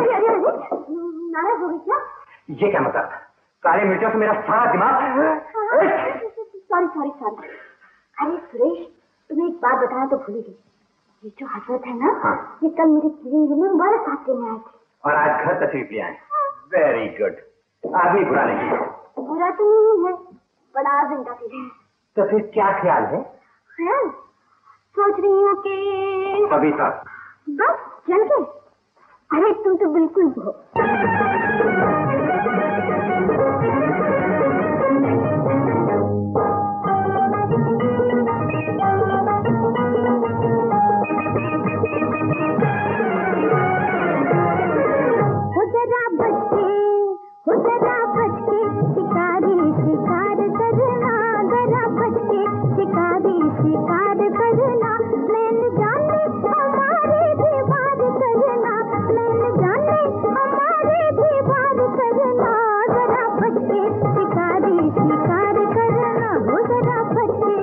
नाराज हो गई क्या? ये क्या मतलब? काली मिर्चों से मेरा सारा दिमाग। सॉरी। अरे सुरेश, तुम्हें एक बात बताना तो भूल गई। ये जो हजरत है ना, ये कल मेरे लिविंग रूम में मुबारक साथ देने आए थे और आज घर तशरीफ ले आए। Very good. आदमी बुरा नहीं है। बुरा तो नहीं है, बड़ा जिंदा फिर है। तो फिर क्या ख्याल है? ख्याल सोच रही हूँ कि कविता बस चल के। अरे तुम तो बिल्कुल हो। शिकारी शिकार करना, जरा बच्चे शिकारी शिकार करना, मैंने जाने हमारे दीवार करना, मैंने जाने हमारे दीवार करना, जरा बच्चे शिकारी शिकार करना, हो जरा बच्चे।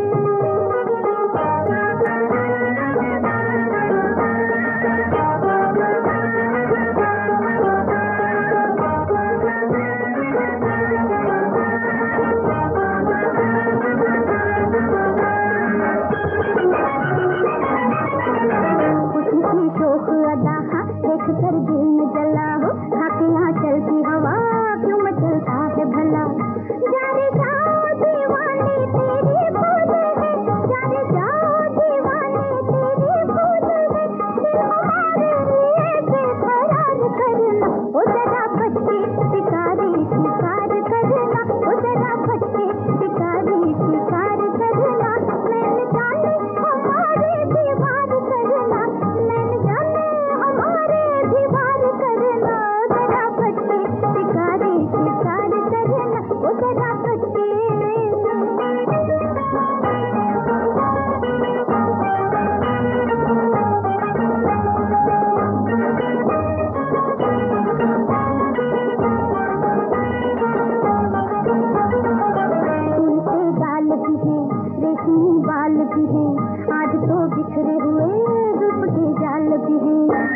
देख कर दिल में जला हो, खाके यहाँ चलती हवा क्यों मचलता है भला। जाने जाओ दीवाने तेरी भूल है, जाने जाओ दीवाने तेरी भूल है, दिल हमारे लिए बेकरार करना, ओ जरा बच्चे शिकारी शिकार करना, ओ जरा बच्चे शिकारी शिकार करना, मैंने जाने हमारे दीवार करना, मैंने जाने हमारे दीवार करना, जरा बच्चे शिकारी शिकार करना, ओ जरा बच्चे। उनसे गाल भी है, रेशमी बाल भी है, आज तो बिखरे हुए जुल्फ के जाल भी है।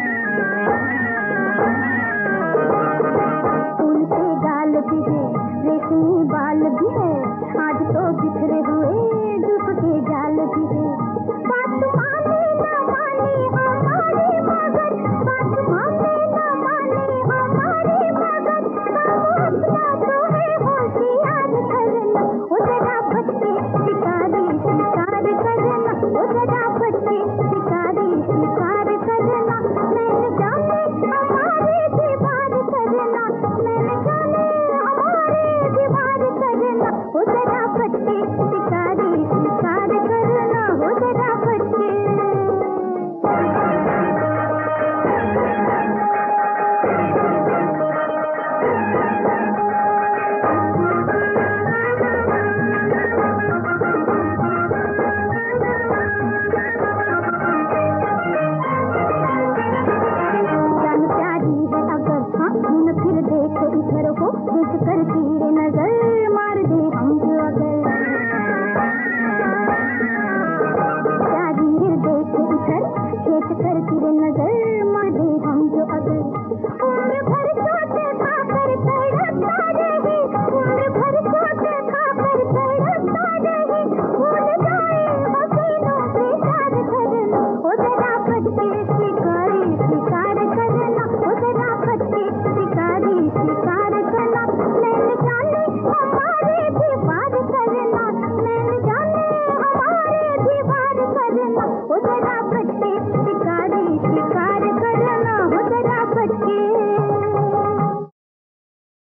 उनसे गाल भी है, रेशमी बाल भी है, आज तो बिखरे हुए जुल्फ के जाल भी है। बात माने ना माने हमारी मगर, बात माने ना माने हमारी मगर, अपना तो है होशियार करना, ओ जरा बच्चे शिकारी शिकार करना, ओ जरा बच्चे शिकारी शिकार करना, मैंने जाने हमारे दीवार करना, मैंने जाने हमारे दीवार करना, ओ जरा बच्चे शिकारी शिकार करना, ओ जरा बच्चे। जान प्यारी है अगर हाँ, फिर देख इधर को देख कर